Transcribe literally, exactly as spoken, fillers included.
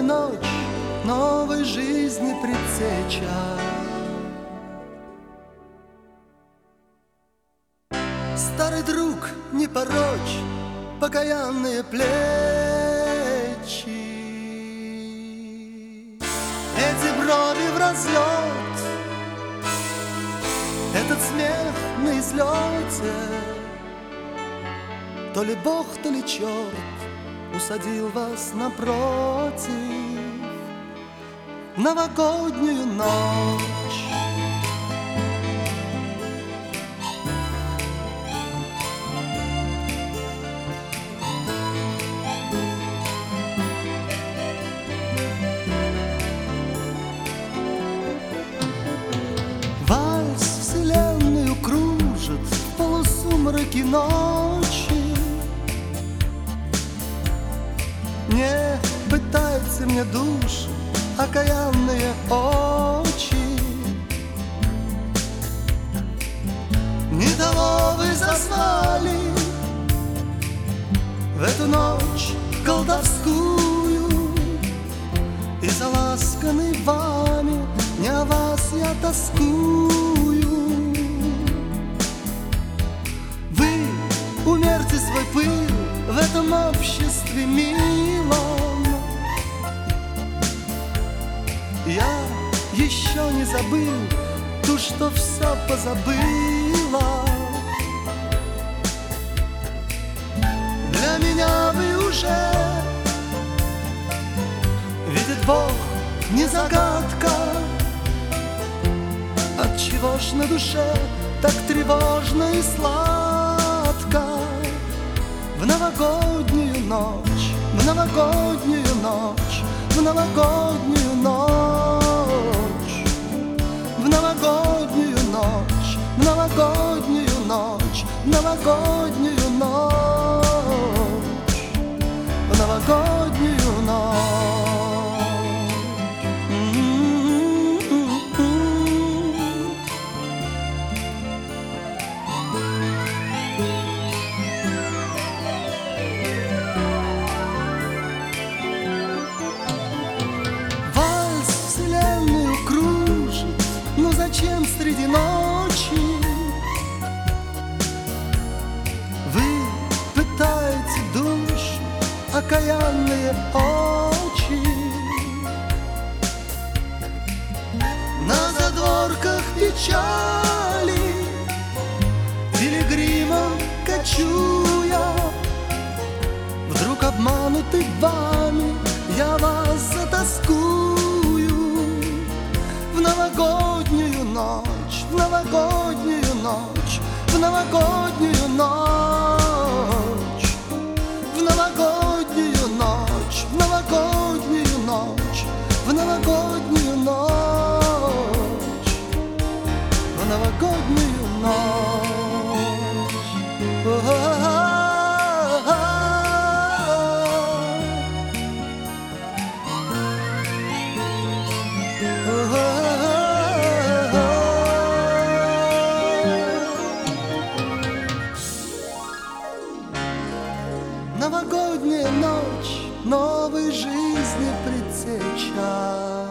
новая ночь, новой жизни предсеча. Старый друг, не порочь покаянные плечи. Эти брови в разлет, этот смех на излете. То ли Бог, то ли черт усадил вас напротив в новогоднюю ночь. Вальс вселенную кружит в полусумраке ночи. Не пытается мне душу окаянные очи. Не того вы зазвали в эту ночь колдовскую, и заласканный вами не о вас я тоскую. Вы умерьте свой пыл в этом обществе милом. Я еще не забыл ту, что все позабыла. Для меня вы уже, видит Бог, не загадка. Отчего ж на душе так тревожно и сладко? В новогоднюю ночь, в новогоднюю ночь, в новогоднюю ночь, в новогоднюю ночь, в новогоднюю ночь, в новогоднюю ночь, в новогоднюю ночь. Зачем среди ночи вы пытаете душу окаянные очи? На задворках печали пилигримом кочуя, вдруг обманутый вами я вас затаскую. В новогоднюю ночь, в новогоднюю ночь, в новогоднюю ночь, в новогоднюю ночь, в новогоднюю ночь, в новогоднюю ночь, в новогоднюю ночь. Новогодняя ночь новой жизни предсеча.